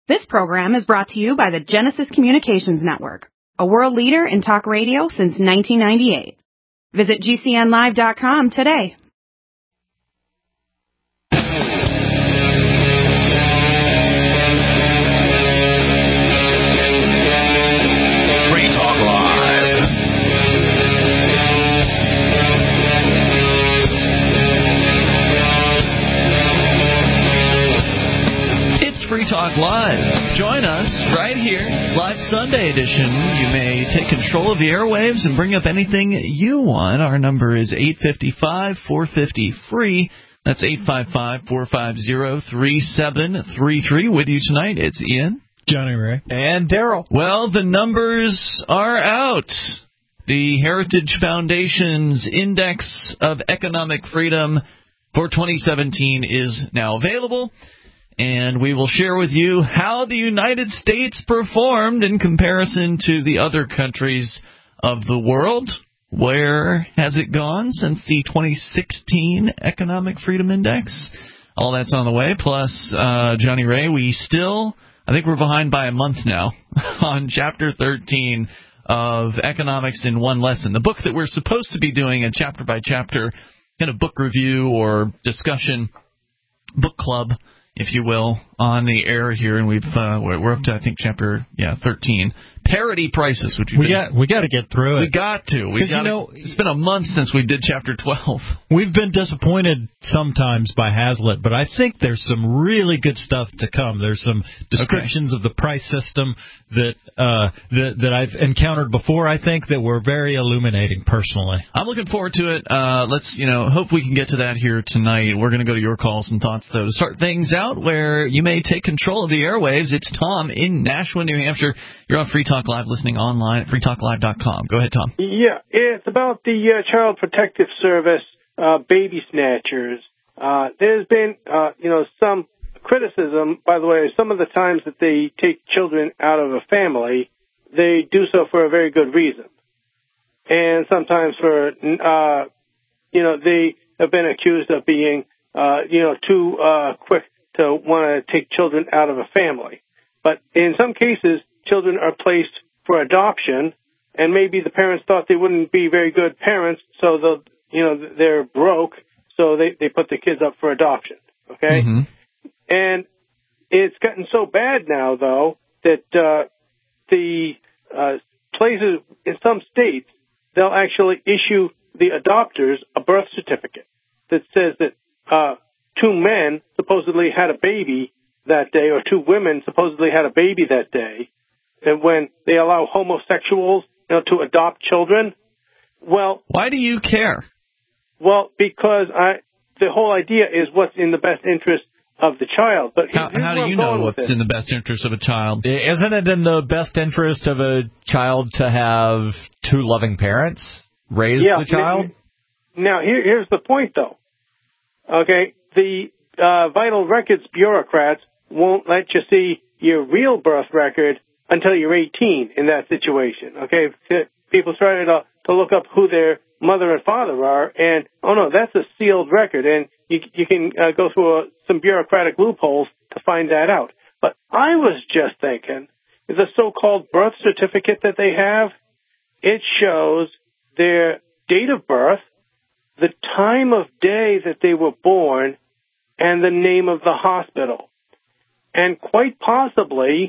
This program is brought to you by the Genesis Communications Network, a world leader in talk radio since 1998. Visit GCNlive.com today. Free Talk Live. It's Free Talk Live. Join us right here, live Sunday edition. You may take control of the airwaves and bring up anything you want. Our number is 855-450-FREE. That's 855-450-3733. With you tonight, it's Ian, Johnny Ray, and Daryl. Well, the numbers are out. The Heritage Foundation's Index of Economic Freedom for 2017 is now available, and we will share with you how the United States performed in comparison to the other countries of the world. Where has it gone since the 2016 Economic Freedom Index? All that's on the way. Plus, Johnny Ray, I think we're behind by a month now on Chapter 13 of Economics in One Lesson, the book that we're supposed to be doing a chapter-by-chapter kind of book review or discussion, book club, if you will, on the air here, and we're up to, I think, Chapter 13. Parity prices, which we got to get through it. We got to. It's been a month since we did Chapter 12. We've been disappointed sometimes by Hazlitt, but I think there's some really good stuff to come. There's some descriptions of the price system that I've encountered before, I think, that were very illuminating personally. I'm looking forward to it. Let's hope we can get to that here tonight. We're going to go to your calls and thoughts, though, to start things out where you may take control of the airwaves. It's Tom in Nashua, New Hampshire. You're on Free Talk Live, listening online at freetalklive.com. Go ahead, Tom. Yeah, it's about the Child Protective Service baby snatchers. There's been, some criticism, by the way, some of the times that they take children out of a family, they do so for a very good reason. And sometimes they have been accused of being, too quick to want to take children out of a family. But in some cases, children are placed for adoption, and maybe the parents thought they wouldn't be very good parents, so they're broke, so they put the kids up for adoption. Okay, and it's gotten so bad now, though, that the places in some states they'll actually issue the adopters a birth certificate that says that two men supposedly had a baby that day, or two women supposedly had a baby that day. And when they allow homosexuals, to adopt children, well, why do you care? Well, because the whole idea is what's in the best interest of the child. But how do you know what's in the best interest of a child? Isn't it in the best interest of a child to have two loving parents raise the child? Now, here's the point, though. Okay, the vital records bureaucrats won't let you see your real birth record until you're 18 in that situation. Okay, people started to look up who their mother and father are, and that's a sealed record, and you can go through some bureaucratic loopholes to find that out. But I was just thinking, the so-called birth certificate that they have, it shows their date of birth, the time of day that they were born, and the name of the hospital. And quite possibly,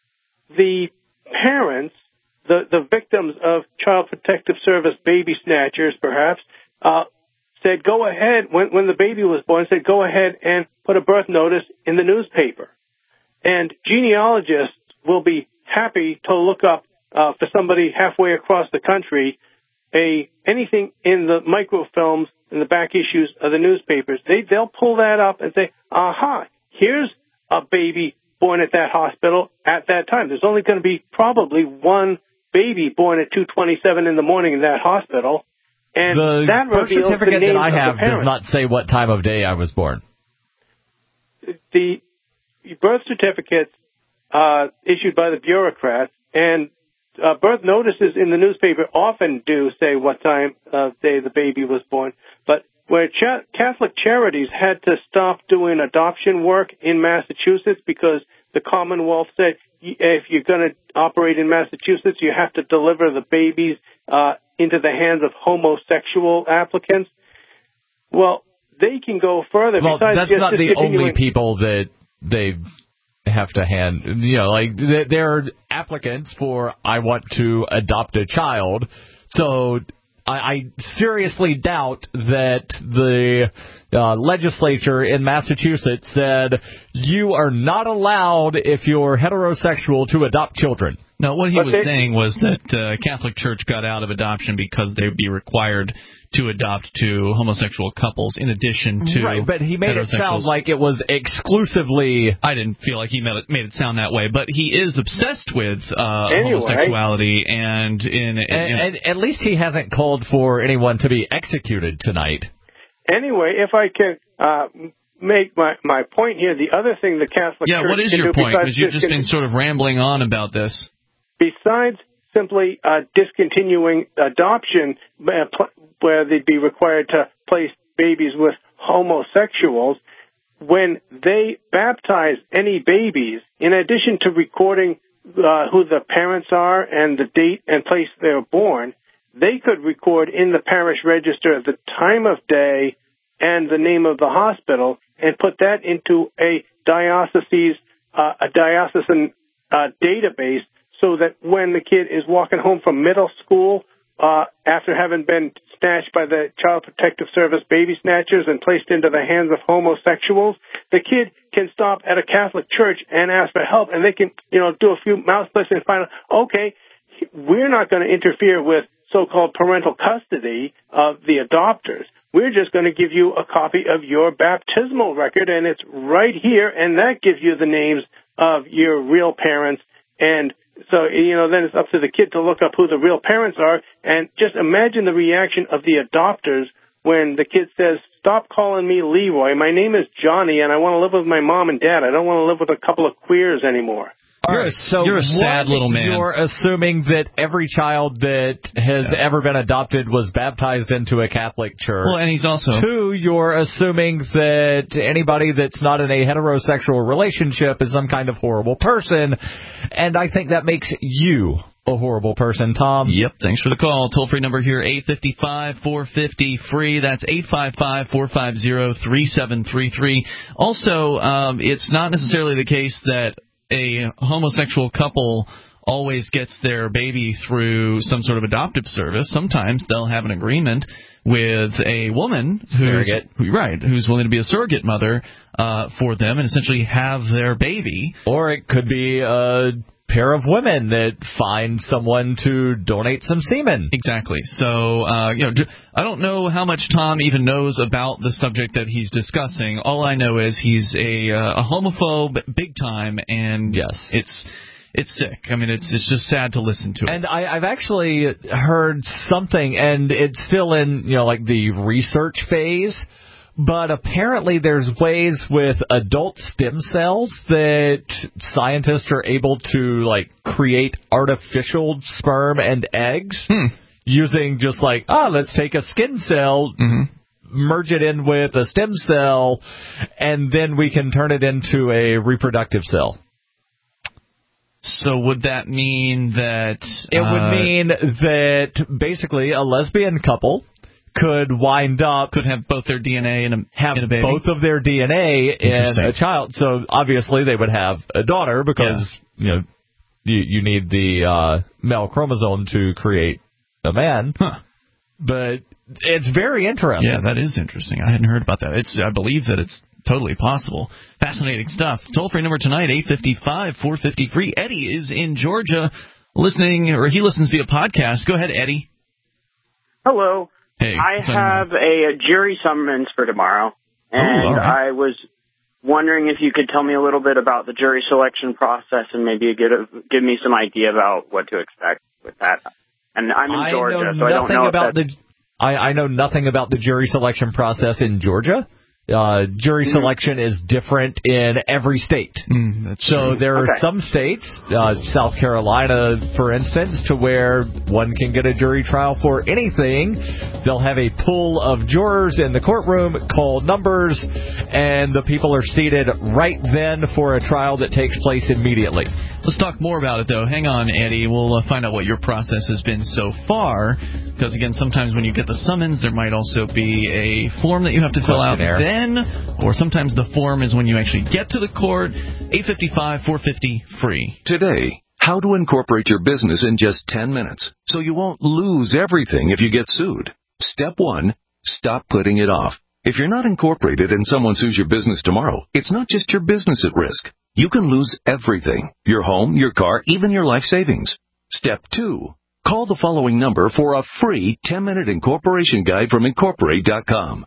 the parents, the victims of Child Protective Service baby snatchers, perhaps, said, go ahead, when the baby was born, said, go ahead and put a birth notice in the newspaper. And genealogists will be happy to look up for somebody halfway across the country anything in the microfilms in the back issues of the newspapers. They'll pull that up and say, aha, here's a baby born at that hospital at that time. There's only going to be probably one baby born at 2:27 in the morning in that hospital, and that birth reveals certificate the names that I have of the parents. does not say what time of day I was born. The birth certificates issued by the bureaucrats and birth notices in the newspaper often do say what time of day the baby was born, but where Catholic Charities had to stop doing adoption work in Massachusetts because the Commonwealth said if you're going to operate in Massachusetts, you have to deliver the babies into the hands of homosexual applicants. Well, they can go further. Well, that's not the only people that they have to hand. You know, like there are applicants for I want to adopt a child. So I seriously doubt that the legislature in Massachusetts said you are not allowed if you're heterosexual to adopt children. No, what he was saying was that the Catholic Church got out of adoption because they'd be required to adopt to homosexual couples in addition to right, but he made it sound like it was exclusively... I didn't feel like he made it sound that way, but he is obsessed with homosexuality, and at least he hasn't called for anyone to be executed tonight. Anyway, if I can make my point here, the other thing the Catholic Church what is can your do point? Because you've just been sort of rambling on about this. Besides simply discontinuing adoption, where they'd be required to place babies with homosexuals, when they baptize any babies, in addition to recording who the parents are and the date and place they were born, they could record in the parish register the time of day and the name of the hospital and put that into a diocesan database, so that when the kid is walking home from middle school after having been snatched by the Child Protective Service baby snatchers and placed into the hands of homosexuals, the kid can stop at a Catholic church and ask for help, and they can, do a few mouse clicks and find out, okay, we're not going to interfere with so-called parental custody of the adopters. We're just going to give you a copy of your baptismal record, and it's right here, and that gives you the names of your real parents. And so, then it's up to the kid to look up who the real parents are. And just imagine the reaction of the adopters when the kid says, stop calling me Leroy. My name is Johnny, and I want to live with my mom and dad. I don't want to live with a couple of queers anymore. All right, so you're a sad little man. You're assuming that every child that has ever been adopted was baptized into a Catholic church. Well, and he's also... 2, you're assuming that anybody that's not in a heterosexual relationship is some kind of horrible person, and I think that makes you a horrible person, Tom. Yep, thanks for the call. Toll-free number here, 855-450-FREE. That's 855-450-3733. Also, it's not necessarily the case that a homosexual couple always gets their baby through some sort of adoptive service. Sometimes they'll have an agreement with a woman who's willing to be a surrogate mother for them and essentially have their baby. Or it could be a pair of women that find someone to donate some semen. Exactly. So, I don't know how much Tom even knows about the subject that he's discussing. All I know is he's a homophobe big time, and yes, it's sick. I mean, it's just sad to listen to it. And I've actually heard something, and it's still in, the research phase, but apparently there's ways with adult stem cells that scientists are able to, create artificial sperm and eggs using just let's take a skin cell, merge it in with a stem cell, and then we can turn it into a reproductive cell. So would that mean that... It would mean that basically a lesbian couple could have both their DNA in a baby. Both of their DNA in a child. So obviously they would have a daughter because you need the male chromosome to create a man. Huh. But it's very interesting. Yeah, that is interesting. I hadn't heard about that. I believe that it's totally possible. Fascinating stuff. Toll-free number tonight, 855-450-FREE. Eddie is in Georgia listening, or he listens via podcast. Go ahead, Eddie. Hello. Hey, I have a jury summons for tomorrow, and I was wondering if you could tell me a little bit about the jury selection process and maybe give me some idea about what to expect with that. And I'm in Georgia, so I don't know I know nothing about the jury selection process in Georgia. jury selection is different in every state. So there are some states, South Carolina, for instance, to where one can get a jury trial for anything. They'll have a pool of jurors in the courtroom, call numbers, and the people are seated right then for a trial that takes place immediately. Let's talk more about it, though. Hang on, Eddie. We'll find out what your process has been so far. Because, again, sometimes when you get the summons, there might also be a form that you have to fill out then. Or sometimes the form is when you actually get to the court. 855-450 free. Today, how to incorporate your business in just 10 minutes so you won't lose everything if you get sued. Step 1, stop putting it off. If you're not incorporated and someone sues your business tomorrow, it's not just your business at risk. You can lose everything: your home, your car, even your life savings. Step 2, call the following number for a free 10-minute incorporation guide from Incorporate.com.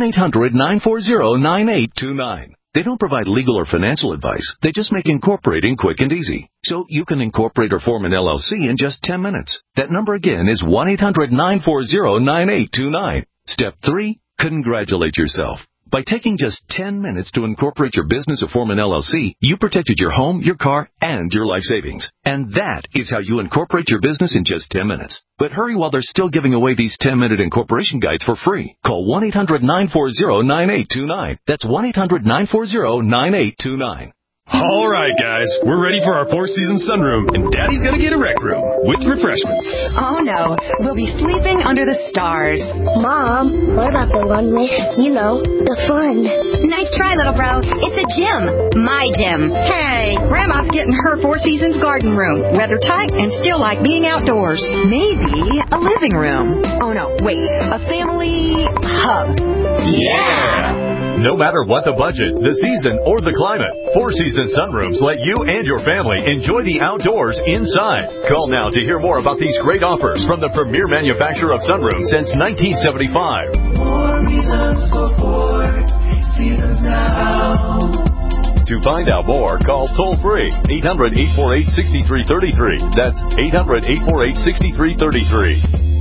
1-800-940-9829. They don't provide legal or financial advice. They just make incorporating quick and easy. So you can incorporate or form an LLC in just 10 minutes. That number again is 1-800-940-9829. Step 3, congratulate yourself. By taking just 10 minutes to incorporate your business or form an LLC, you protected your home, your car, and your life savings. And that is how you incorporate your business in just 10 minutes. But hurry while they're still giving away these 10-minute incorporation guides for free. Call 1-800-940-9829. That's 1-800-940-9829. All right, guys, we're ready for our four-season sunroom, and Daddy's gonna get a rec room with refreshments. Oh, no. We'll be sleeping under the stars. Mom, what about the one with, the fun? Nice try, little bro. It's a gym. My gym. Hey, Grandma's getting her Four Seasons garden room. Weather tight and still like being outdoors. Maybe a living room. Oh, no, wait. A family hub. Yeah! No matter what the budget, the season, or the climate, Four Seasons Sunrooms let you and your family enjoy the outdoors inside. Call now to hear more about these great offers from the premier manufacturer of sunrooms since 1975. More reasons for Four Seasons now. To find out more, call toll-free 800-848-6333. That's 800-848-6333.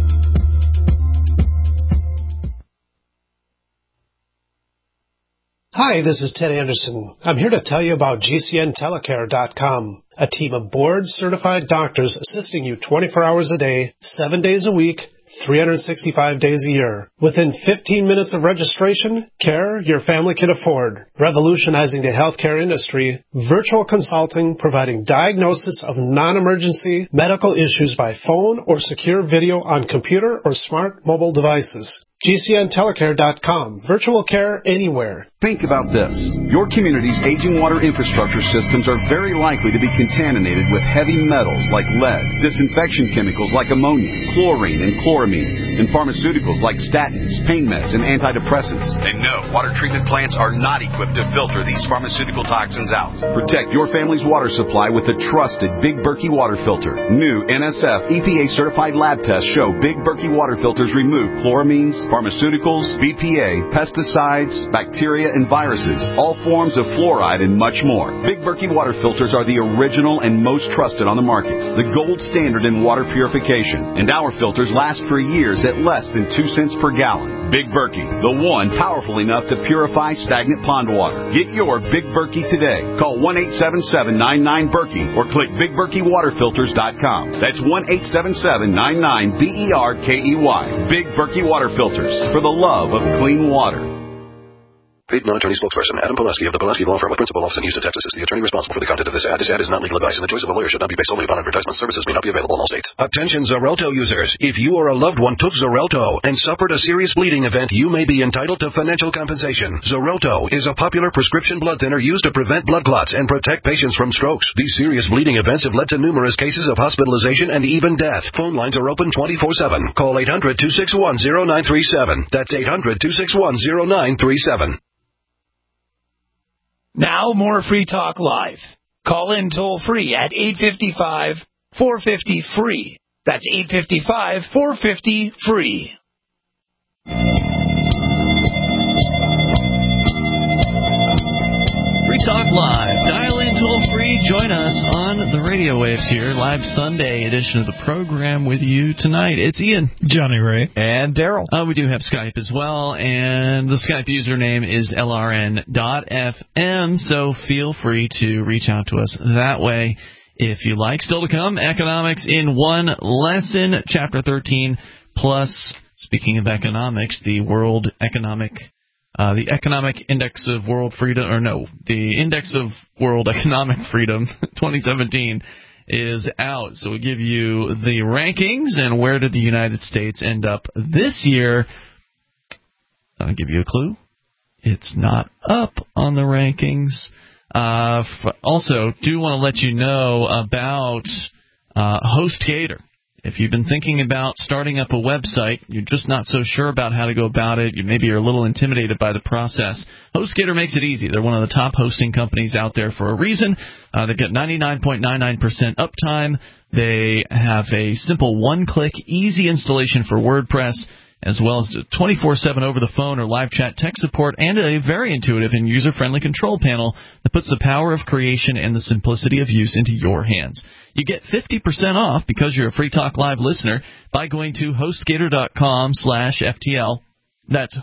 Hi, this is Ted Anderson. I'm here to tell you about GCNTelecare.com, a team of board-certified doctors assisting you 24 hours a day, 7 days a week, 365 days a year. Within 15 minutes of registration, care your family can afford. Revolutionizing the healthcare industry, virtual consulting providing diagnosis of non-emergency medical issues by phone or secure video on computer or smart mobile devices. GCNTelecare.com. Virtual care anywhere. Think about this. Your community's aging water infrastructure systems are very likely to be contaminated with heavy metals like lead, disinfection chemicals like ammonia, chlorine and chloramines, and pharmaceuticals like statins, pain meds, and antidepressants. And no, water treatment plants are not equipped to filter these pharmaceutical toxins out. Protect your family's water supply with the trusted Big Berkey water filter. New NSF EPA-certified lab tests show Big Berkey water filters remove chloramines, pharmaceuticals, BPA, pesticides, bacteria, and viruses, all forms of fluoride, and much more. Big Berkey water filters are the original and most trusted on the market, the gold standard in water purification, and our filters last for years at less than 2 cents per gallon. Big Berkey, the one powerful enough to purify stagnant pond water. Get your Big Berkey today. Call 1-877-99-BERKEY or click BigBerkeyWaterFilters.com. That's 1-877-99-BERKEY. Big Berkey Water Filters, for the love of clean water. Paid non-attorney spokesperson Adam Pulaski of the Pulaski Law Firm with principal office in Houston, Texas is the attorney responsible for the content of this ad. This ad is not legal advice, and the choice of a lawyer should not be based solely upon advertisement. Services may not be available in all states. Attention Xarelto users. If you or a loved one took Xarelto and suffered a serious bleeding event, you may be entitled to financial compensation. Xarelto is a popular prescription blood thinner used to prevent blood clots and protect patients from strokes. These serious bleeding events have led to numerous cases of hospitalization and even death. Phone lines are open 24/7. Call 800-261-0937. That's 800-261-0937. Now more Free Talk Live. Call in toll-free at 855-450-FREE. That's 855-450-FREE. Free Talk Live. Dial in toll-free. Join us on the radio waves here. Live Sunday edition of the program with you tonight. It's Ian, Johnny Ray, and Daryl. We do have Skype as well, and the Skype username is LRN.FM, so feel free to reach out to us that way if you like. Still to come, Economics in One Lesson, Chapter 13, plus, speaking of economics, the Economic Index of World Freedom, the Index of World Economic Freedom 2017 is out. So we give you the rankings and where did the United States end up this year. I'll give you a clue. It's not up on the rankings. Also, do want to let you know about HostGator. If you've been thinking about starting up a website, you're just not so sure about how to go about it, maybe you're a little intimidated by the process, HostGator makes it easy. They're one of the top hosting companies out there for a reason. They've got 99.99% uptime. They have a simple one-click, easy installation for WordPress, as well as 24/7 over the phone or live chat tech support, and a very intuitive and user-friendly control panel that puts the power of creation and the simplicity of use into your hands. You get 50% off because you're a Free Talk Live listener by going to HostGator.com/FTL. That's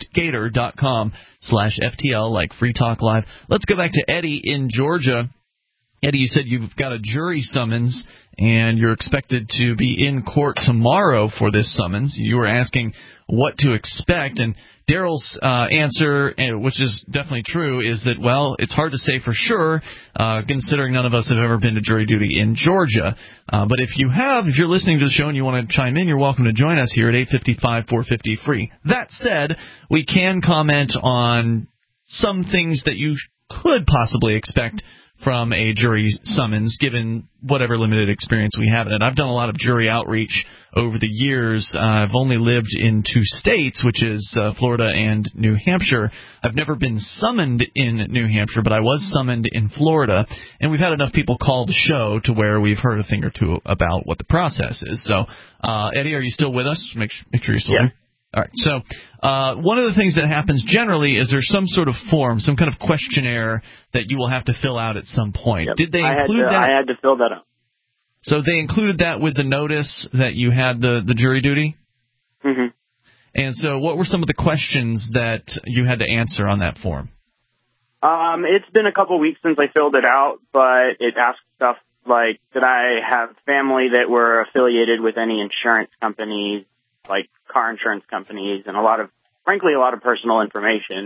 HostGator.com/FTL, like Free Talk Live. Let's go back to Eddie in Georgia. Eddie, you said you've got a jury summons, and you're expected to be in court tomorrow for this summons. You were asking what to expect, and Daryl's answer, which is definitely true, is that, well, it's hard to say for sure, considering none of us have ever been to jury duty in Georgia. But if you're listening to the show and you want to chime in, you're welcome to join us here at 855-450-FREE. That said, we can comment on some things that you could possibly expect from a jury summons, given whatever limited experience we have in it. I've done a lot of jury outreach over the years. I've only lived in 2 states, which is Florida and New Hampshire. I've never been summoned in New Hampshire, but I was summoned in Florida, and we've had enough people call the show to where we've heard a thing or two about what the process is. So, Eddie, are you still with us? Make sure you're still there. All right, so one of the things that happens generally is there's some sort of form, some kind of questionnaire that you will have to fill out at some point. Yep. Did they include that? I had to fill that out. So they included that with the notice that you had the jury duty? Mm-hmm. And so what were some of the questions that you had to answer on that form? It's been a couple weeks since I filled it out, but it asked stuff like, did I have family that were affiliated with any insurance companies, like car insurance companies, and a lot of personal information,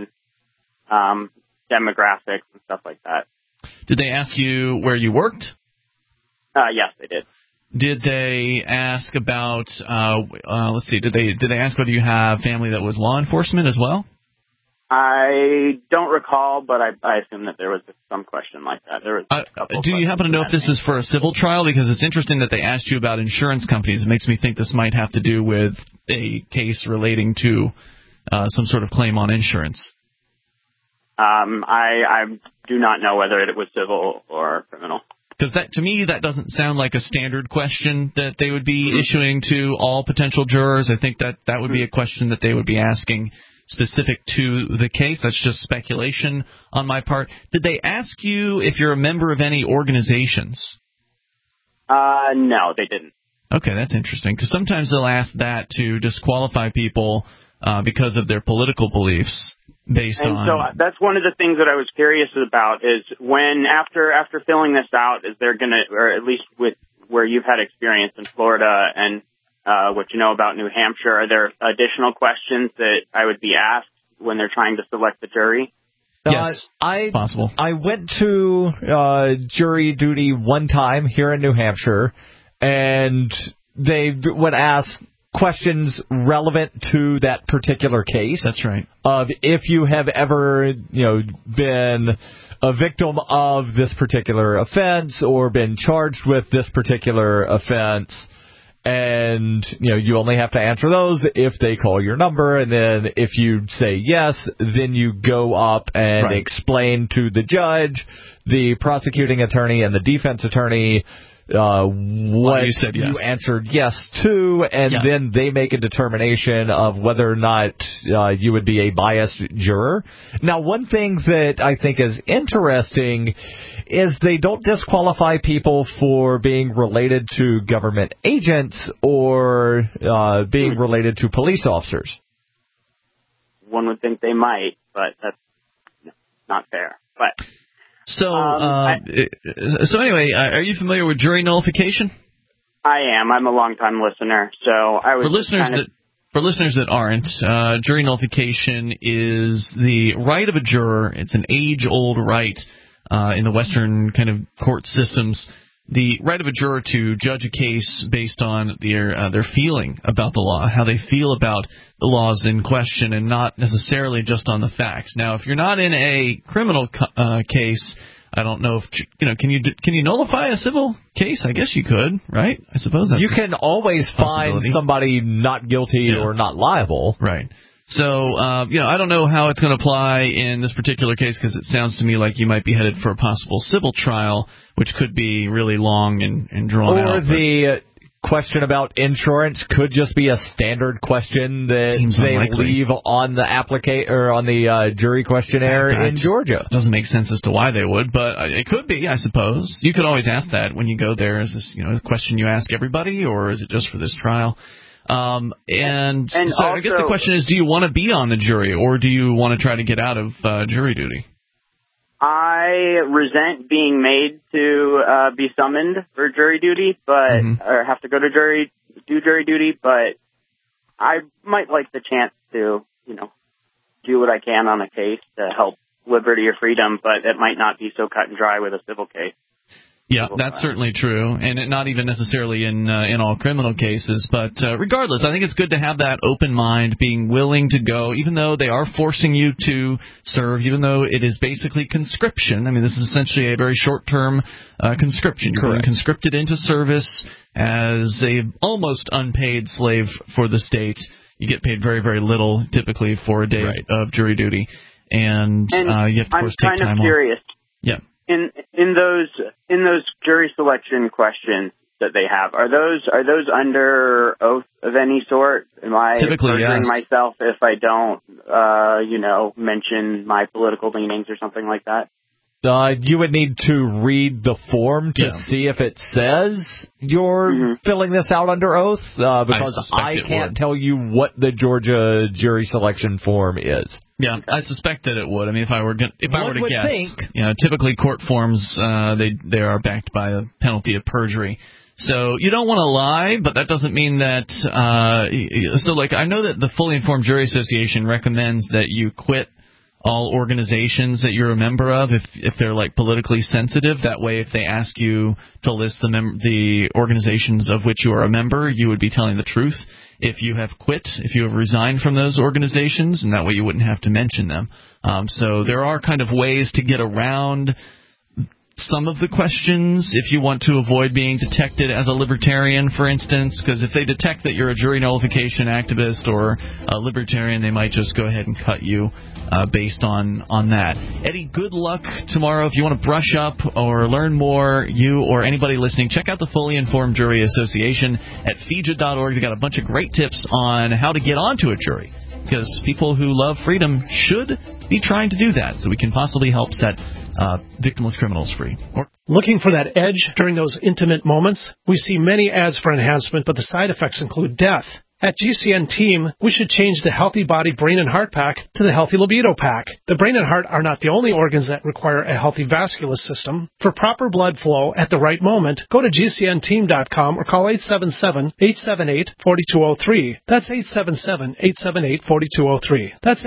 demographics and stuff like that. Did they ask you where you worked? Yes, they did. Did they ask about, did they ask whether you have family that was law enforcement as well? I don't recall, but I assume that there was some question like that. There was a couple. Do you happen to know if this is for a civil trial? Because it's interesting that they asked you about insurance companies. It makes me think this might have to do with a case relating to some sort of claim on insurance. I do not know whether it was civil or criminal. Because to me, that doesn't sound like a standard question that they would be issuing to all potential jurors. I think that would be a question that they would be asking specific to the case. That's just speculation on my part. Did they ask you if you're a member of any organizations? No, they didn't. Okay, that's interesting, because sometimes they'll ask that to disqualify people because of their political beliefs. So that's one of the things that I was curious about is when after filling this out, is there going to, or at least with where you've had experience in Florida and what you know about New Hampshire, are there additional questions that I would be asked when they're trying to select the jury? Yes, possible. I went to jury duty one time here in New Hampshire, and they would ask questions relevant to that particular case. That's right. If you have ever, been a victim of this particular offense or been charged with this particular offense, and you only have to answer those if they call your number, and then if you say yes, then you go up and explain to the judge, the prosecuting attorney, and the defense attorney what you said yes. you answered yes to, and then they make a determination of whether or not you would be a biased juror. Now, one thing that I think is interesting is they don't disqualify people for being related to government agents or being related to police officers. One would think they might, but that's not fair. But so anyway, are you familiar with jury nullification? I am. I'm a long-time listener, so I was For listeners that aren't, jury nullification is the right of a juror. It's an age-old right in the Western kind of court systems. The right of a juror to judge a case based on their feeling about the law, how they feel about the laws in question, and not necessarily just on the facts. Now, if you're not in a criminal case, I don't know if can you nullify a civil case? I guess you could, right? I suppose that's you can always find somebody not guilty or not liable, right? So, I don't know how it's going to apply in this particular case because it sounds to me like you might be headed for a possible civil trial, which could be really long and drawn out. Or the question about insurance could just be a standard question that they leave on the on the jury questionnaire in Georgia. Doesn't make sense as to why they would, but it could be, I suppose. You could always ask that when you go there. Is this a question you ask everybody, or is it just for this trial? So also, I guess the question is, do you want to be on the jury, or do you want to try to get out of jury duty? I resent being made to be summoned for jury duty, or have to go to jury duty, but I might like the chance to, do what I can on a case to help liberty or freedom, but it might not be so cut and dry with a civil case. Yeah, that's certainly true, and not even necessarily in all criminal cases. But regardless, I think it's good to have that open mind, being willing to go, even though they are forcing you to serve, even though it is basically conscription. I mean, this is essentially a very short-term conscription. You're being conscripted into service as a almost unpaid slave for the state. You get paid very, very little, typically, for a day of jury duty, and you have to, of course, take time off. I'm kind of curious. Yeah. In those jury selection questions that they have, are those under oath of any sort? Am I perjuring myself if I don't mention my political leanings or something like that? You would need to read the form to see if it says you're filling this out under oath, because I can't tell you what the Georgia jury selection form is. Yeah, I suspect that it would. I mean, if I were to guess, typically court forms they are backed by a penalty of perjury. So you don't want to lie, but that doesn't mean that. I know that the Fully Informed Jury Association recommends that you quit all organizations that you're a member of if they're politically sensitive. That way, if they ask you to list the organizations of which you are a member, you would be telling the truth. If you have quit, if you have resigned from those organizations, and that way you wouldn't have to mention them. So there are kind of ways to get around some of the questions if you want to avoid being detected as a libertarian, for instance, because if they detect that you're a jury nullification activist or a libertarian, they might just go ahead and cut you based on that. Eddie, good luck tomorrow. If you want to brush up or learn more, you or anybody listening, check out the Fully Informed Jury Association at FIJA.org. They've got a bunch of great tips on how to get onto a jury, because people who love freedom should be trying to do that, so we can possibly help set victimless criminals free. Looking for that edge during those intimate moments? We see many ads for enhancement, but the side effects include death. At GCN Team, we should change the Healthy Body, Brain, and Heart Pack to the Healthy Libido Pack. The brain and heart are not the only organs that require a healthy vascular system. For proper blood flow at the right moment, go to GCNteam.com or call 877-878-4203. That's 877-878-4203. That's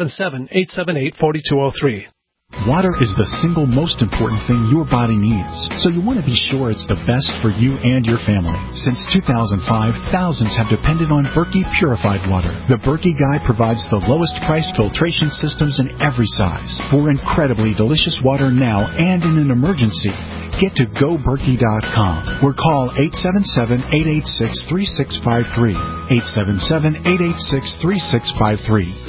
877-878-4203. Water is the single most important thing your body needs, so you want to be sure it's the best for you and your family. Since 2005, thousands have depended on Berkey purified water. The Berkey Guy provides the lowest priced filtration systems in every size for incredibly delicious water now and in an emergency. Get to GoBerkey.com or call 877-886-3653. 877-886-3653.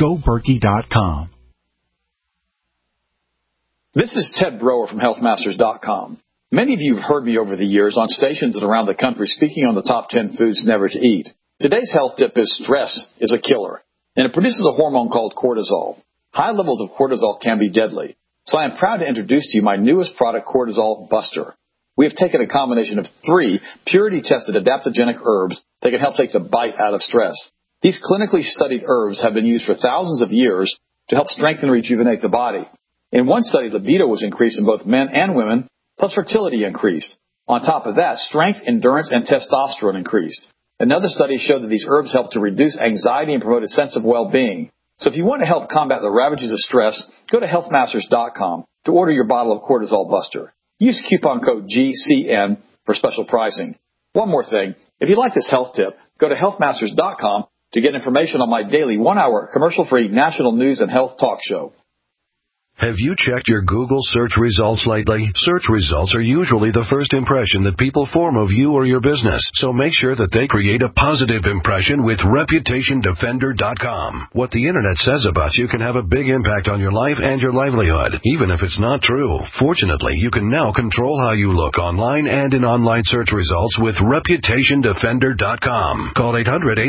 GoBerkey.com. This is Ted Brower from HealthMasters.com. Many of you have heard me over the years on stations and around the country speaking on the top 10 foods never to eat. Today's health tip is stress is a killer, and it produces a hormone called cortisol. High levels of cortisol can be deadly. So I am proud to introduce to you my newest product, Cortisol Buster. We have taken a combination of 3 purity-tested adaptogenic herbs that can help take the bite out of stress. These clinically studied herbs have been used for thousands of years to help strengthen and rejuvenate the body. In one study, libido was increased in both men and women, plus fertility increased. On top of that, strength, endurance, and testosterone increased. Another study showed that these herbs help to reduce anxiety and promote a sense of well-being. So if you want to help combat the ravages of stress, go to healthmasters.com to order your bottle of Cortisol Buster. Use coupon code GCN for special pricing. One more thing, if you like this health tip, go to healthmasters.com to get information on my daily 1-hour commercial-free national news and health talk show. Have you checked your Google search results lately? Search results are usually the first impression that people form of you or your business, so make sure that they create a positive impression with ReputationDefender.com. What the Internet says about you can have a big impact on your life and your livelihood, even if it's not true. Fortunately, you can now control how you look online and in online search results with ReputationDefender.com. Call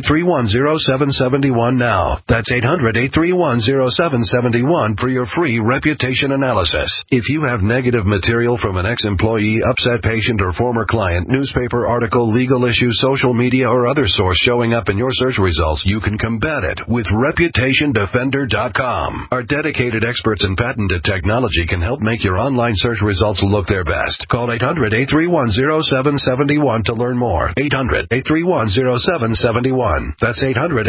800-831-0771 now. That's 800-831-0771 for your free reputation analysis. If you have negative material from an ex-employee, upset patient, or former client, newspaper article, legal issue, social media, or other source showing up in your search results, you can combat it with ReputationDefender.com. Our dedicated experts in patented technology can help make your online search results look their best. Call 800-831-0771 to learn more. 800-831-0771. That's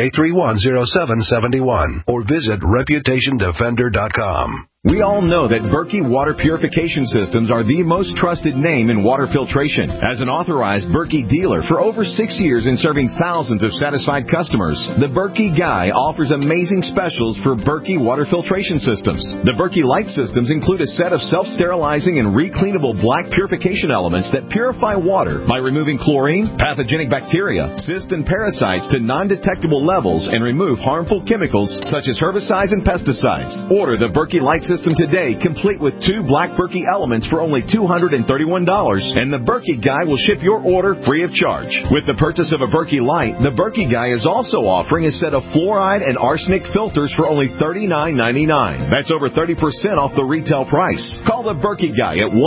800-831-0771. Or visit ReputationDefender.com. We all know that Berkey Water Purification Systems are the most trusted name in water filtration. As an authorized Berkey dealer for over 6 years and serving thousands of satisfied customers, the Berkey Guy offers amazing specials for Berkey Water Filtration Systems. The Berkey Light Systems include a set of self-sterilizing and recleanable black purification elements that purify water by removing chlorine, pathogenic bacteria, cysts, and parasites to non-detectable levels and remove harmful chemicals such as herbicides and pesticides. Order the Berkey Light System today, complete with 2 black Berkey elements for only $231, and the Berkey Guy will ship your order free of charge. With the purchase of a Berkey Light, the Berkey Guy is also offering a set of fluoride and arsenic filters for only $39.99. That's over 30% off the retail price. Call the Berkey Guy at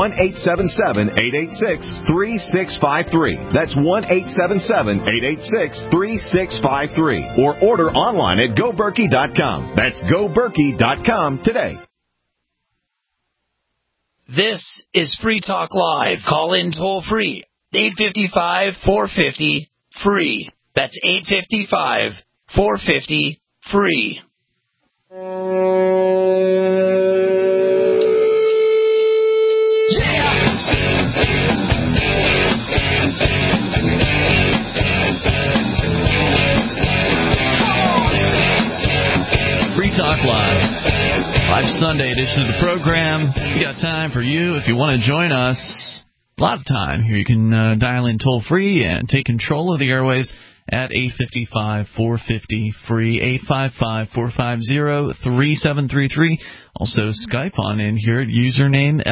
1-877-886-3653. That's 1-877-886-3653. Or order online at GoBerkey.com. That's GoBerkey.com today. This is Free Talk Live. Call in toll free. 855-450-FREE. That's 855-450-FREE. Free Talk Live. Live Sunday edition of the program. We got time for you if you want to join us. A lot of time here. You can dial in toll free and take control of the airwaves at 855-450-FREE, 855-450-3733. Also Skype on in here at username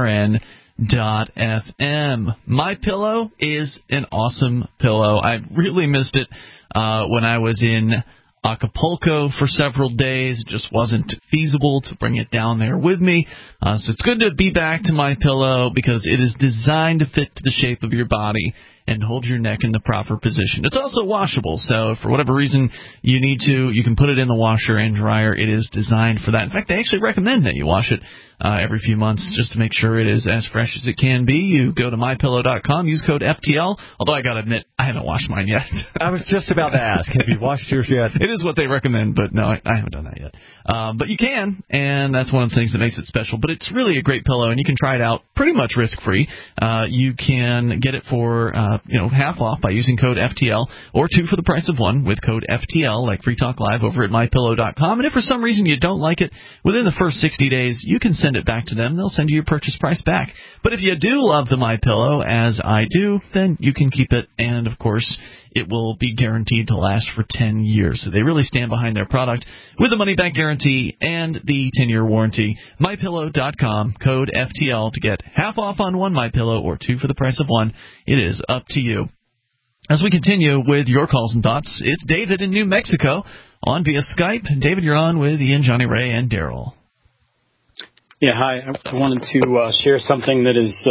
LRN.FM. My Pillow is an awesome pillow. I really missed it when I was in Acapulco for several days. It just wasn't feasible to bring it down there with me. So it's good to be back to My Pillow because it is designed to fit to the shape of your body and hold your neck in the proper position. It's also washable, so for whatever reason you need to, you can put it in the washer and dryer. It is designed for that. In fact, they actually recommend that you wash it every few months just to make sure it is as fresh as it can be. You go to MyPillow.com, use code FTL, although I got to admit, I haven't washed mine yet. I was just about to ask, have you washed yours yet? It is what they recommend, but no, I haven't done that yet. But you can, and that's one of the things that makes it special. But it's really a great pillow, and you can try it out pretty much risk-free. You can get it for half off by using code FTL, or 2 for the price of 1 with code FTL, like Free Talk Live over at MyPillow.com. And if for some reason you don't like it, within the first 60 days, you can send it back to them. They'll send you your purchase price back. But if you do love the MyPillow, as I do, then you can keep it. And, of of course, it will be guaranteed to last for 10 years. So they really stand behind their product with a money-back guarantee and the 10-year warranty. MyPillow.com, code FTL to get half off on one MyPillow or two for the price of one. It is up to you. As we continue with your calls and thoughts, it's David in New Mexico on via Skype. David, you're on with Ian, Johnny Ray, and Daryl. Yeah, hi. I wanted to share something that is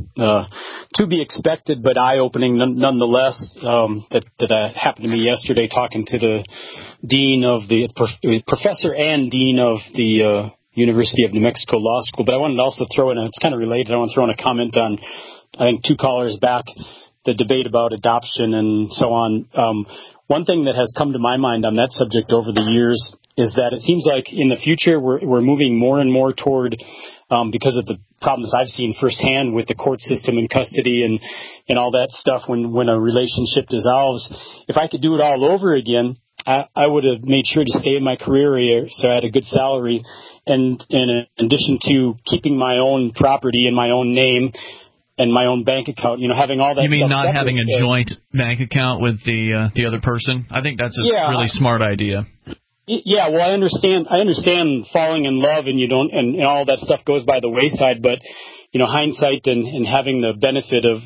to be expected but eye-opening nonetheless. That happened to me yesterday talking to the dean of the professor and dean of the University of New Mexico Law School. But I wanted to also throw in, and it's kind of related, I want to throw in a comment on, I think, 2 callers back, the debate about adoption and so on. One thing that has come to my mind on that subject over the years is that it seems like in the future we're moving more and more toward, because of the problems I've seen firsthand with the court system and custody and all that stuff when a relationship dissolves. If I could do it all over again, I would have made sure to stay in my career area so I had a good salary, and in addition to keeping my own property in my own name and my own bank account, having all that stuff. You mean not having a joint bank account with the other person? I think that's a really smart idea. Yeah, well, I understand falling in love and and all that stuff goes by the wayside, but hindsight and having the benefit of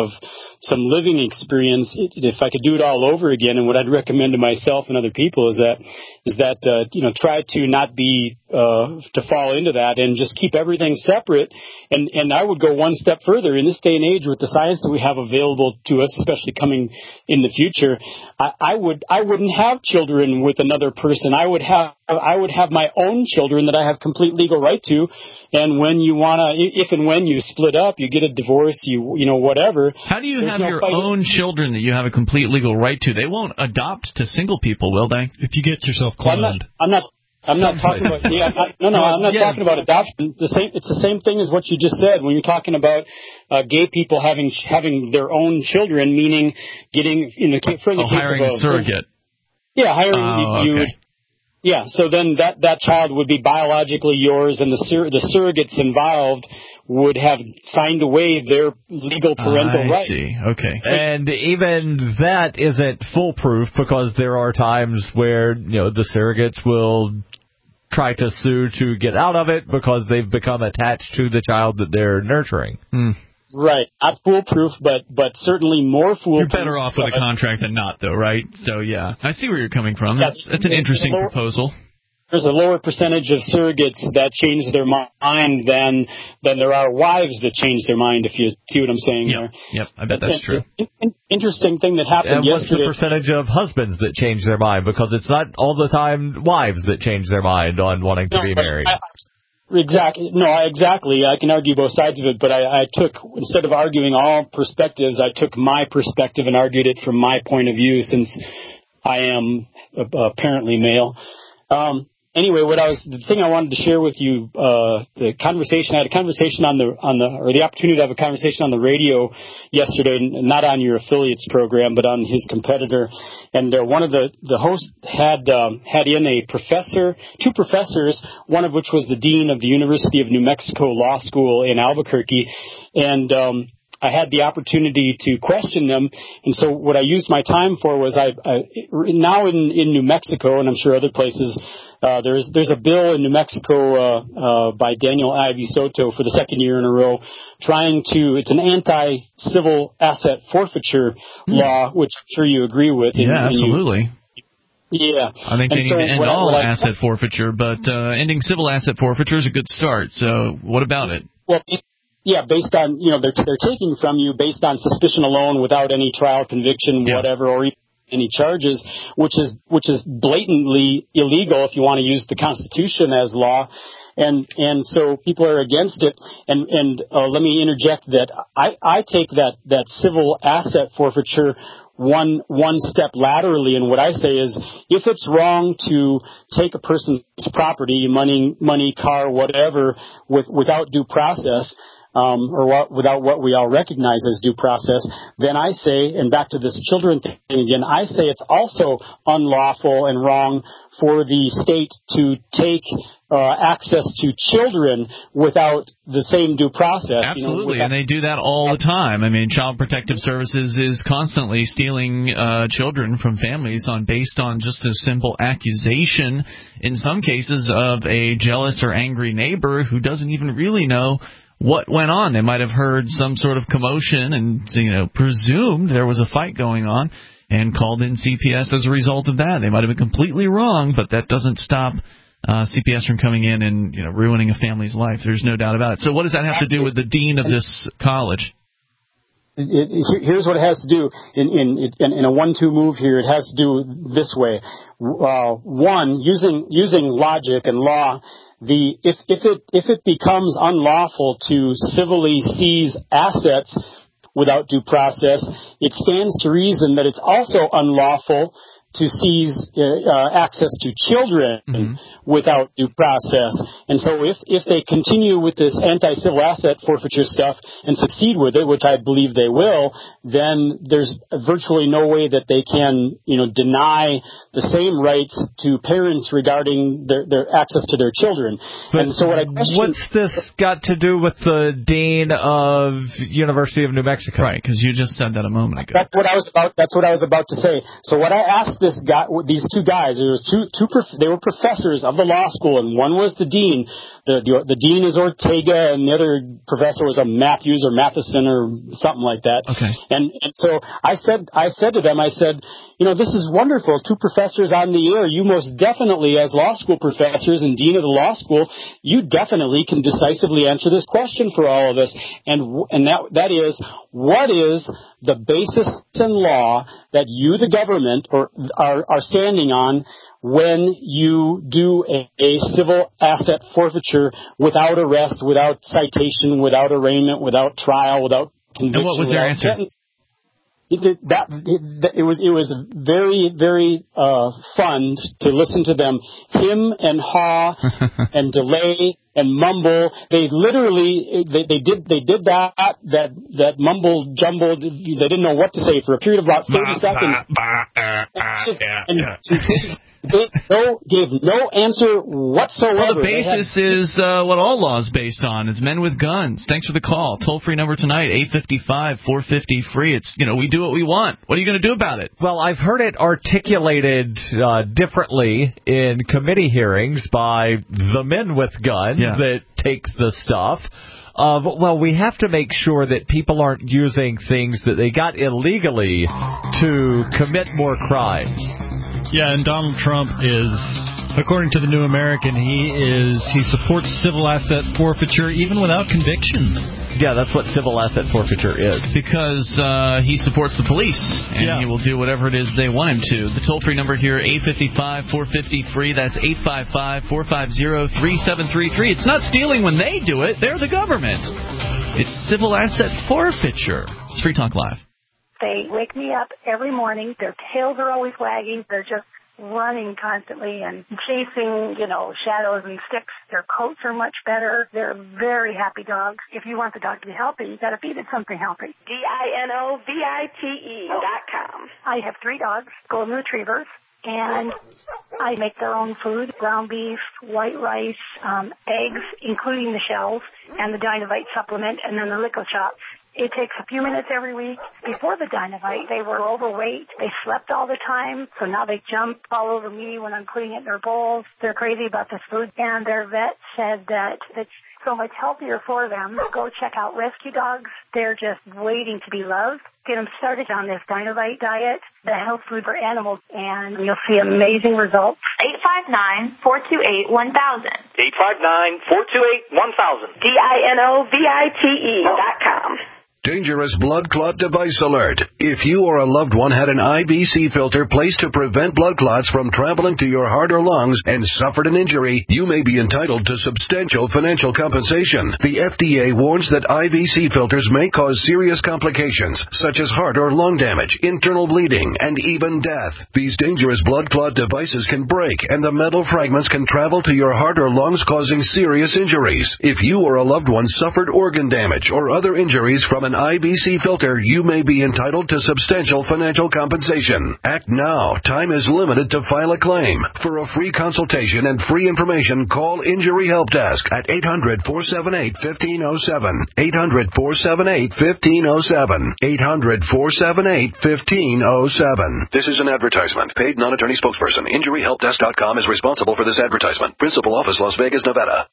some living experience, if I could do it all over again, and what I'd recommend to myself and other people is that try to not be to fall into that and just keep everything separate. And I would go one step further in this day and age with the science that we have available to us, especially coming in the future. I wouldn't have children with another person. I would have my own children that I have complete legal right to. And when if and when you split up, you get a divorce, whatever. How do you have your own children that you have a complete legal right to? They won't adopt to single people, will they? If you get yourself cloned. I'm not talking about. I'm not talking about adoption. It's the same thing as what you just said when you're talking about gay people having their own children, meaning getting hiring a surrogate. Yeah, hiring you. Yeah, so then that child would be biologically yours, and the surrogates involved would have signed away their legal parental rights. I see. Okay. And even that isn't foolproof, because there are times where the surrogates will try to sue to get out of it because they've become attached to the child that they're nurturing. Right. Not foolproof, but certainly more foolproof. You're better off with a contract than not, though, right? So, yeah. I see where you're coming from. That's an interesting proposal. There's a lower percentage of surrogates that change their mind than there are wives that change their mind, if you see what I'm saying there. Yep, I bet that's true. Interesting thing that happened yesterday. What's the percentage of husbands that change their mind? Because it's not all the time wives that change their mind on wanting to be married. Exactly. No, exactly. I can argue both sides of it, but I took, instead of arguing all perspectives, I took my perspective and argued it from my point of view, since I am apparently male. Anyway, the thing I wanted to share with you, I had a conversation or the opportunity to have a conversation on the radio yesterday, not on your affiliates program, but on his competitor. And one of the hosts had in two professors, one of which was the dean of the University of New Mexico Law School in Albuquerque. And, I had the opportunity to question them, and so what I used my time for was now in New Mexico, and I'm sure other places, there's a bill in New Mexico by Daniel Ivey Soto for the second year in a row, it's an anti-civil asset forfeiture law, which I'm sure you agree with. Yeah, absolutely. Yeah. I think they need to end all asset forfeiture, but ending civil asset forfeiture is a good start. So what about it? Well, yeah, based on, they're taking from you based on suspicion alone without any trial, conviction, whatever, or any charges, which is blatantly illegal if you want to use the Constitution as law. And so people are against it. And let me interject that I take that civil asset forfeiture one step laterally, and what I say is, if it's wrong to take a person's property, money, car, whatever, without due process, without what we all recognize as due process, then I say, and back to this children thing again, I say it's also unlawful and wrong for the state to take access to children without the same due process. Absolutely, and they do that all the time. I mean, Child Protective Services is constantly stealing children from families based on just a simple accusation, in some cases, of a jealous or angry neighbor who doesn't even really know what went on. They might have heard some sort of commotion and presumed there was a fight going on and called in CPS as a result of that. They might have been completely wrong, but that doesn't stop CPS from coming in and ruining a family's life. There's no doubt about it. So what does that have to do with the dean of this college? Here's what it has to do in a 1-2 move here. It has to do this way. One, using logic and law, if it becomes unlawful to civilly seize assets without due process, it stands to reason that it's also unlawful to seize access to children without due process. And so if they continue with this anti-civil asset forfeiture stuff and succeed with it, which I believe they will, then there's virtually no way that they can, deny the same rights to parents regarding their access to their children. But and so what's this got to do with the dean of University of New Mexico? Right, because you just said that a moment ago. That's what I was about to say. So what I asked these two guys, there was they were professors of the law school, and one was the dean. The dean is Ortega, and the other professor was a Matthews or Matheson or something like that. Okay. And so I said to them, this is wonderful. Two professors on the air. You most definitely, as law school professors and dean of the law school, you definitely can decisively answer this question for all of us. And that is, what is the basis in law that you, the government, are standing on when you do a civil asset forfeiture without arrest, without citation, without arraignment, without trial, without conviction? And what was their answer? Sentence? It was very, very fun to listen to them hem and haw and delay and mumble. They literally they did that mumble jumbled. They didn't know what to say for a period of about 30 seconds. They gave no answer whatsoever. Well, the basis is what all law is based on, is men with guns. Thanks for the call. Toll-free number tonight, 855-450-FREE. It's, we do what we want. What are you going to do about it? Well, I've heard it articulated differently in committee hearings by the men with guns that take the stuff. Well, we have to make sure that people aren't using things that they got illegally to commit more crimes. Yeah, and Donald Trump is, according to the New American, he supports civil asset forfeiture even without conviction. Yeah, that's what civil asset forfeiture is. Because he supports the police, and he will do whatever it is they want him to. The toll-free number here, 855-450-FREE. That's 855-450-3733. It's not stealing when they do it. They're the government. It's civil asset forfeiture. It's Free Talk Live. They wake me up every morning. Their tails are always wagging. They're just running constantly and chasing, shadows and sticks. Their coats are much better. They're very happy dogs. If you want the dog to be healthy, you got to feed it something healthy. DINOVITE.com. I have 3 dogs, golden retrievers, and I make their own food: ground beef, white rice, eggs, including the shells, and the Dinovite supplement, and then the Lico Chops. It takes a few minutes every week. Before the Dinovite, they were overweight. They slept all the time, so now they jump all over me when I'm putting it in their bowls. They're crazy about this food, and their vet said that it's so much healthier for them. Go check out Rescue Dogs. They're just waiting to be loved. Get them started on this Dinovite diet, the health food for animals, and you'll see amazing results. 859-428-1000. 859-428-1000. DINOVITE.com. Dangerous blood clot device alert. If you or a loved one had an IVC filter placed to prevent blood clots from traveling to your heart or lungs and suffered an injury, you may be entitled to substantial financial compensation. The FDA warns that IVC filters may cause serious complications, such as heart or lung damage, internal bleeding, and even death. These dangerous blood clot devices can break, and the metal fragments can travel to your heart or lungs, causing serious injuries. If you or a loved one suffered organ damage or other injuries from an IVC filter, you may be entitled to substantial financial compensation. Act now. Time is limited to file a claim. For a free consultation and free information, call Injury Help Desk at 800-478-1507. 800-478-1507. 800-478-1507. This is an advertisement. Paid non-attorney spokesperson. InjuryHelpDesk.com is responsible for this advertisement. Principal office, Las Vegas, Nevada.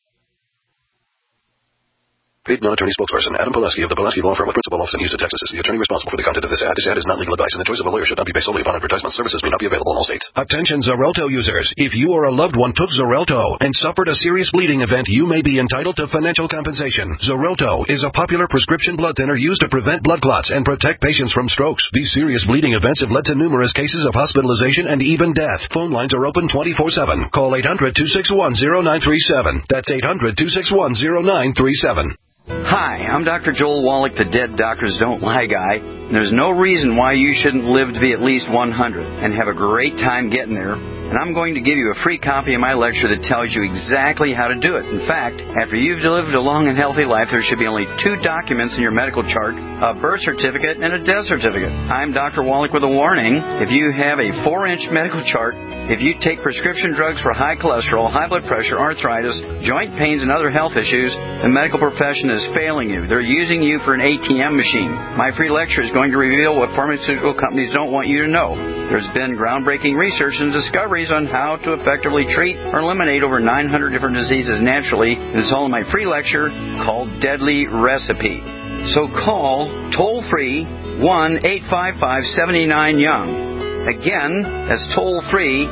Paid non-attorney spokesperson Adam Pileski of the Pileski Law Firm with principal office in Houston, Texas is the attorney responsible for the content of this ad. This ad is not legal advice, and the choice of a lawyer should not be based solely upon advertisement. Services may not be available in all states. Attention Xarelto users. If you or a loved one took Xarelto and suffered a serious bleeding event, you may be entitled to financial compensation. Xarelto is a popular prescription blood thinner used to prevent blood clots and protect patients from strokes. These serious bleeding events have led to numerous cases of hospitalization and even death. Phone lines are open 24/7. Call 800-261-0937. That's 800-261-0937. Hi, I'm Dr. Joel Wallach, the Dead Doctors Don't Lie guy, and there's no reason why you shouldn't live to be at least 100 and have a great time getting there. And I'm going to give you a free copy of my lecture that tells you exactly how to do it. In fact, after you've lived a long and healthy life, there should be only 2 documents in your medical chart, a birth certificate and a death certificate. I'm Dr. Wallach with a warning. If you have a 4-inch medical chart, if you take prescription drugs for high cholesterol, high blood pressure, arthritis, joint pains, and other health issues, the medical profession is failing you. They're using you for an ATM machine. My free lecture is going to reveal what pharmaceutical companies don't want you to know. There's been groundbreaking research and discoveries on how to effectively treat or eliminate over 900 different diseases naturally. And it's all in my free lecture called Deadly Recipe. So call toll-free 1-855-79-YOUNG. Again, that's toll-free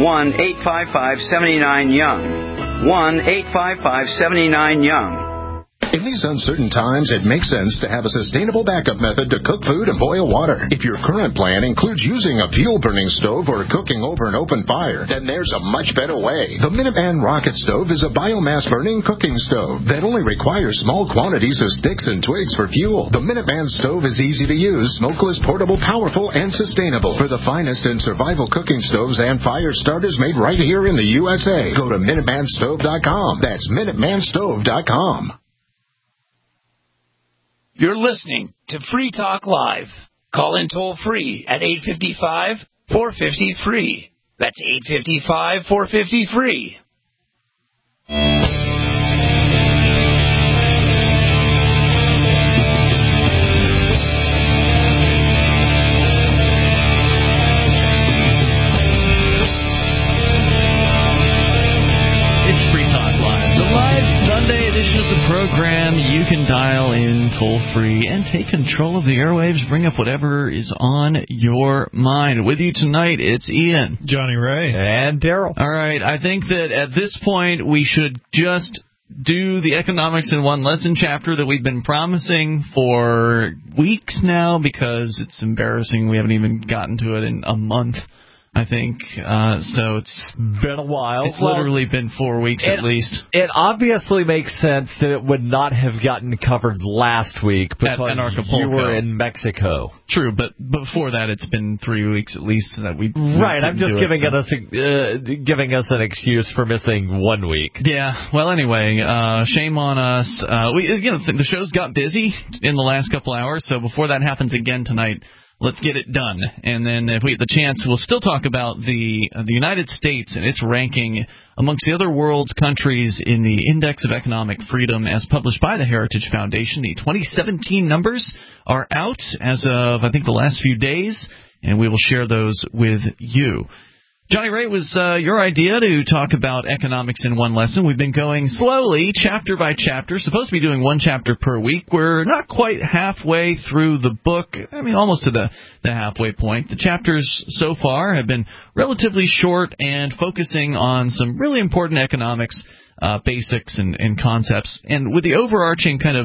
1-855-79-YOUNG. 1-855-79-YOUNG. In these uncertain times, it makes sense to have a sustainable backup method to cook food and boil water. If your current plan includes using a fuel-burning stove or cooking over an open fire, then there's a much better way. The Minuteman Rocket Stove is a biomass-burning cooking stove that only requires small quantities of sticks and twigs for fuel. The Minuteman Stove is easy to use, smokeless, portable, powerful, and sustainable. For the finest in survival cooking stoves and fire starters made right here in the USA, go to MinutemanStove.com. That's MinutemanStove.com. You're listening to Free Talk Live. Call in toll-free at 855-450-FREE. That's 855-450-FREE. Program. You can dial in toll-free and take control of the airwaves. Bring up whatever is on your mind. With you tonight, it's Ian, Johnny Ray, and Daryl. All right. I think that at this point, we should just do the Economics in One Lesson chapter that we've been promising for weeks now, because it's embarrassing. We haven't even gotten to it in a month, I think. So it's been a while. It's literally been 4 weeks at least. It obviously makes sense that it would not have gotten covered last week because you were in Mexico. True, but before that, it's been 3 weeks at least that we. Right, I'm just giving us an excuse for missing 1 week. Yeah. Well, anyway, shame on us. The show's got busy in the last couple hours, so before that happens again tonight, let's get it done. And then if we get the chance, we'll still talk about the United States and its ranking amongst the other world's countries in the Index of Economic Freedom as published by the Heritage Foundation. The 2017 numbers are out as of, I think, the last few days, and we will share those with you. Johnny Ray, it was your idea to talk about economics in one lesson. We've been going slowly, chapter by chapter, supposed to be doing one chapter per week. We're not quite halfway through the book, almost to the halfway point. The chapters so far have been relatively short and focusing on some really important economics basics and concepts, and with the overarching kind of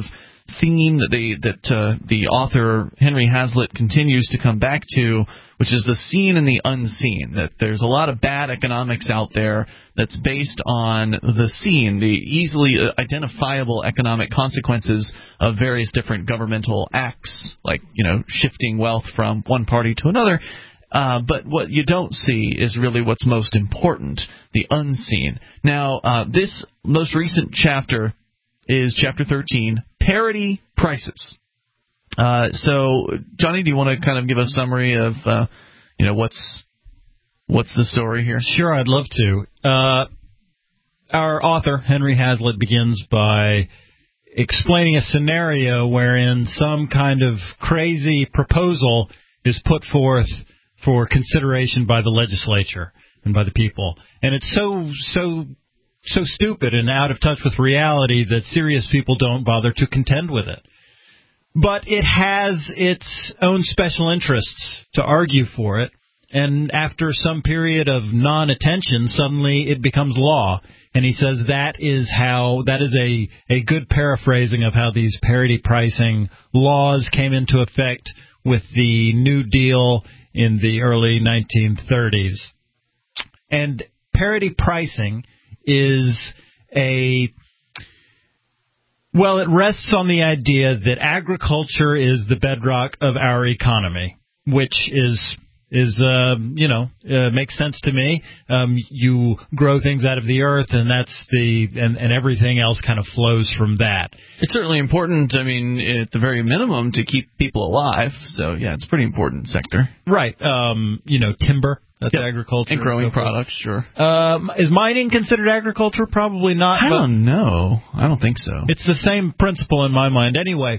theme that the author Henry Hazlitt continues to come back to, which is the seen and the unseen. That there's a lot of bad economics out there that's based on the seen, the easily identifiable economic consequences of various different governmental acts, like shifting wealth from one party to another. But what you don't see is really what's most important, the unseen. Now, this most recent chapter is Chapter 13, Parity Prices. So, Johnny, do you want to kind of give a summary of, what's the story here? Sure, I'd love to. Our author, Henry Hazlitt, begins by explaining a scenario wherein some kind of crazy proposal is put forth for consideration by the legislature and by the people. And it's so stupid and out of touch with reality that serious people don't bother to contend with it. But it has its own special interests to argue for it, and after some period of non-attention, suddenly it becomes law. And he says that is a good paraphrasing of how these parity pricing laws came into effect with the New Deal in the early 1930s. And parity pricing is it rests on the idea that agriculture is the bedrock of our economy, which makes sense to me. You grow things out of the earth, and and everything else kind of flows from that. It's certainly important, at the very minimum, to keep people alive. So, yeah, it's a pretty important sector. Right. Timber. That's agriculture. And growing products, sure. Is mining considered agriculture? Probably not. I don't know. I don't think so. It's the same principle in my mind. Anyway,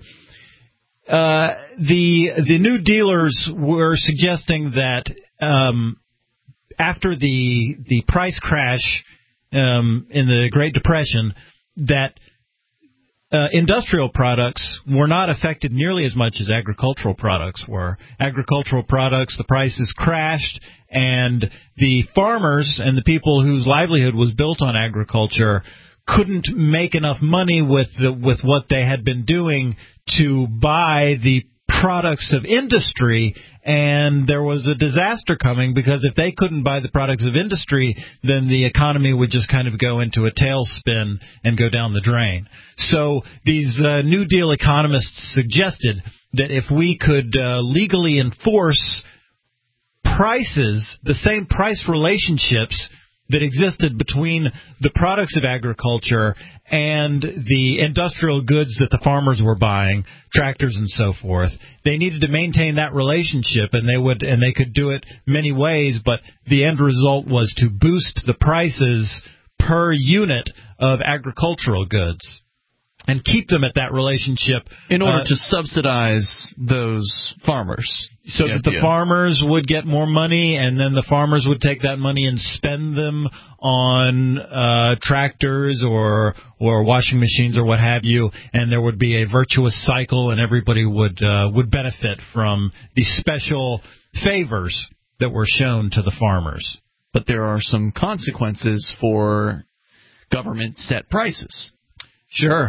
the New Dealers were suggesting that after the price crash in the Great Depression, that industrial products were not affected nearly as much as agricultural products were. Agricultural products, the prices crashed, and the farmers and the people whose livelihood was built on agriculture couldn't make enough money with what they had been doing to buy the products of industry, and there was a disaster coming, because if they couldn't buy the products of industry, then the economy would just kind of go into a tailspin and go down the drain. So these New Deal economists suggested that if we could legally enforce prices, the same price relationships that existed between the products of agriculture and the industrial goods that the farmers were buying, tractors and so forth, they needed to maintain that relationship, and they could do it many ways, but the end result was to boost the prices per unit of agricultural goods and keep them at that relationship in order to subsidize those farmers. So that the farmers would get more money, and then the farmers would take that money and spend them on tractors or washing machines or what have you, and there would be a virtuous cycle, and everybody would benefit from the special favors that were shown to the farmers. But there are some consequences for government set prices. Sure.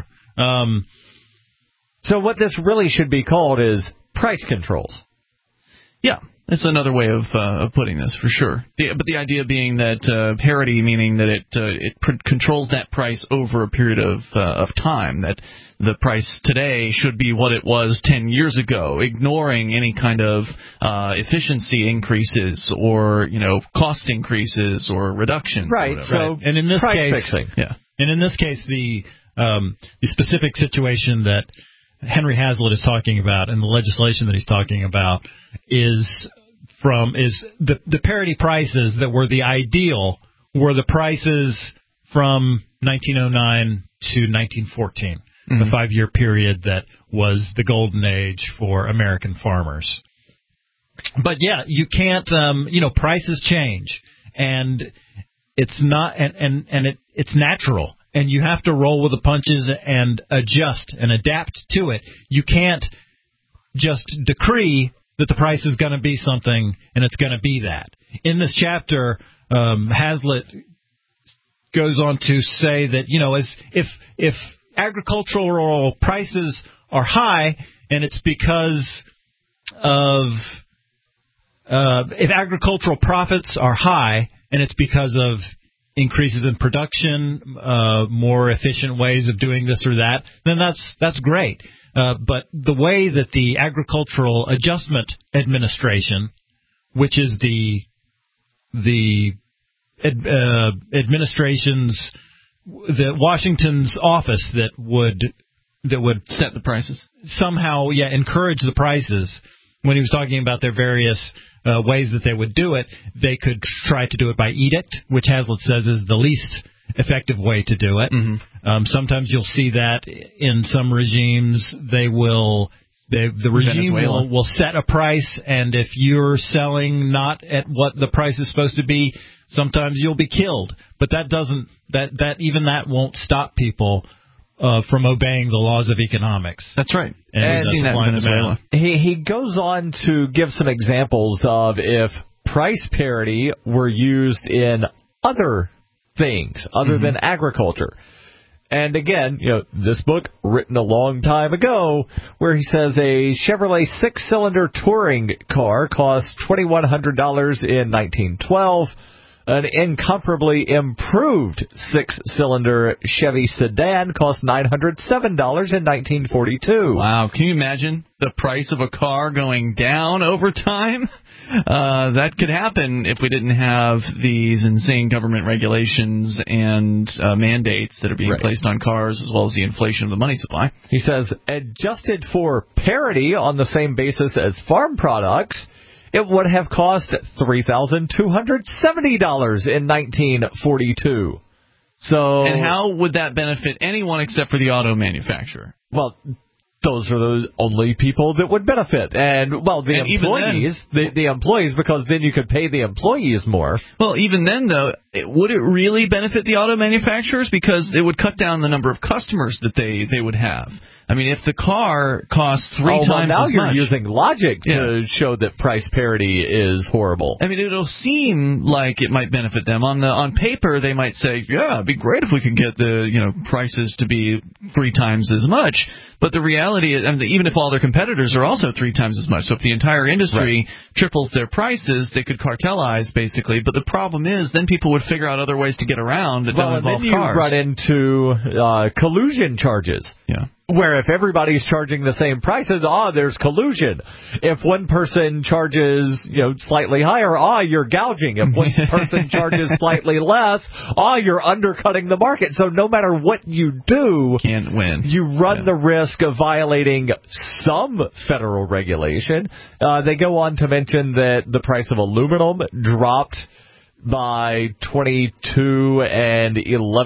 So what this really should be called is price controls. Yeah, that's another way of putting this, for sure. But the idea being that parity, meaning that it controls that price over a period of time, that the price today should be what it was 10 years ago, ignoring any kind of efficiency increases or cost increases or reductions. Right. So and in this price case, fixing. Yeah. And in this case, the specific situation that Henry Hazlitt is talking about and the legislation that he's talking about is the parity prices that were the ideal were the prices from 1909 to 1914, the 5-year period that was the golden age for American farmers. But yeah, you can't, prices change, and it's not, it's natural. And you have to roll with the punches and adjust and adapt to it. You can't just decree that the price is going to be something and it's going to be that. In this chapter, Hazlitt goes on to say that, if agricultural prices are high, and it's because of if agricultural profits are high, and it's because of increases in production, more efficient ways of doing this or that, then that's great. But the way that the Agricultural Adjustment Administration, which is the administration's, the Washington's office that would set the prices, somehow, encourage the prices. When he was talking about their various ways that they would do it, they could try to do it by edict, which Hazlitt says is the least effective way to do it. Mm-hmm. Sometimes you'll see that in some regimes. The regime will set a price, and if you're selling not at what the price is supposed to be, sometimes you'll be killed. But that won't stop people from obeying the laws of economics. That's right. And we've seen that in Venezuela. He goes on to give some examples of if price parity were used in other things other than agriculture. And again, this book written a long time ago, where he says a Chevrolet 6-cylinder touring car cost $2,100 in 1912. An incomparably improved 6-cylinder Chevy sedan cost $907 in 1942. Wow. Can you imagine the price of a car going down over time? That could happen if we didn't have these insane government regulations and mandates that are being placed on cars, as well as the inflation of the money supply. He says, adjusted for parity on the same basis as farm products, it would have cost $3,270 in 1942. And how would that benefit anyone except for the auto manufacturer? Well, those are the only people that would benefit. And employees, the employees, because then you could pay the employees more. Well, even then, though, would it really benefit the auto manufacturers? Because it would cut down the number of customers that they would have. I mean, if the car costs three times now as you're much, using logic to show that price parity is horrible. I mean, it'll seem like it might benefit them. On paper, they might say, yeah, it'd be great if we could get the prices to be 3 times as much. But the reality is, even if all their competitors are also 3 times as much, so if the entire industry triples their prices, they could cartelize, basically. But the problem is, then people would figure out other ways to get around that don't involve cars. Well, then you run into collusion charges. Yeah. Where if everybody's charging the same prices, there's collusion. If one person charges, slightly higher, you're gouging. If one person charges slightly less, you're undercutting the market. So no matter what you do, can't win. You run the risk of violating some federal regulation. They go on to mention that the price of aluminum dropped by 22 and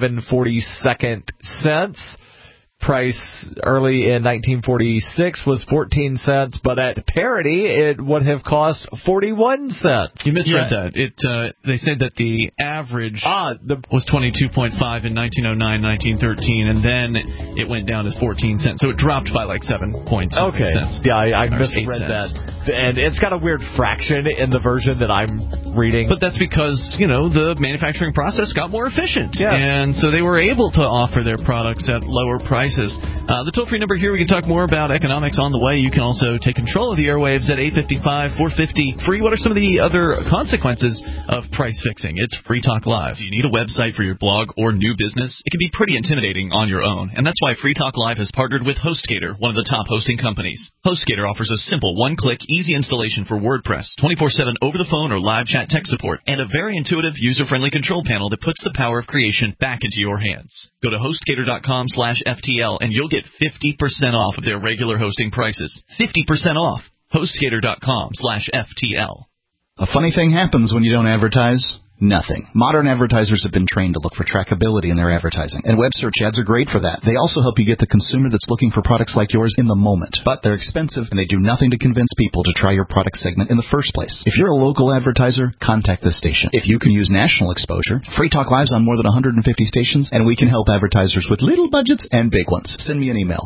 11/42 cents. Price early in 1946 was 14 cents, but at parity it would have cost 41 cents. You misread that. They said that the average was 22.5 in 1909, 1913, and then it went down to 14 cents. So it dropped by like 7 points. Okay. Cents. Yeah, I misread that. And it's got a weird fraction in the version that I'm reading. But that's because, the manufacturing process got more efficient. Yes. And so they were able to offer their products at lower prices. The toll-free number here, we can talk more about economics on the way. You can also take control of the airwaves at 855-450-FREE. What are some of the other consequences of price fixing? It's Free Talk Live. Do you need a website for your blog or new business? It can be pretty intimidating on your own, and that's why Free Talk Live has partnered with HostGator, one of the top hosting companies. HostGator offers a simple one-click, easy installation for WordPress, 24/7 over the phone or live chat tech support, and a very intuitive, user-friendly control panel that puts the power of creation back into your hands. Go to HostGator.com/FTL and you'll get 50% off of their regular hosting prices. 50% off. HostGator.com/FTL. A funny thing happens when you don't advertise. Nothing. Modern advertisers have been trained to look for trackability in their advertising, and web search ads are great for that. They also help you get the consumer that's looking for products like yours in the moment. But they're expensive, and they do nothing to convince people to try your product segment in the first place. If you're a local advertiser, contact this station. If you can use national exposure, Free Talk Live's on more than 150 stations, and we can help advertisers with little budgets and big ones. Send me an email,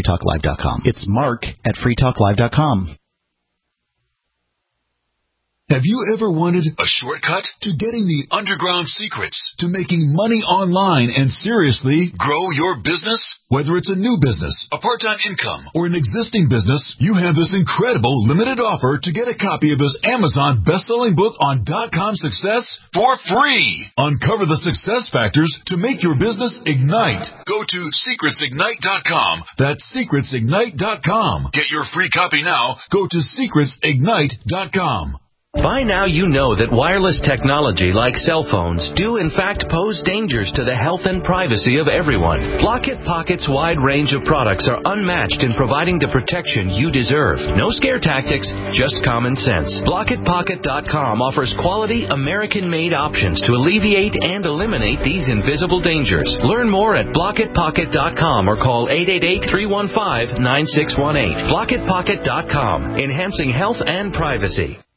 mark@freetalklive.com. It's mark@freetalklive.com. Have you ever wanted a shortcut to getting the underground secrets to making money online and seriously grow your business? Whether it's a new business, a part-time income, or an existing business, you have this incredible limited offer to get a copy of this Amazon best-selling book on .com success for free. Uncover the success factors to make your business ignite. Go to secretsignite.com. That's secretsignite.com. Get your free copy now. Go to secretsignite.com. By now you know that wireless technology like cell phones do in fact pose dangers to the health and privacy of everyone. Blockit Pocket's wide range of products are unmatched in providing the protection you deserve. No scare tactics, just common sense. BlockitPocket.com offers quality American-made options to alleviate and eliminate these invisible dangers. Learn more at BlockitPocket.com or call 888-315-9618. BlockitPocket.com, enhancing health and privacy.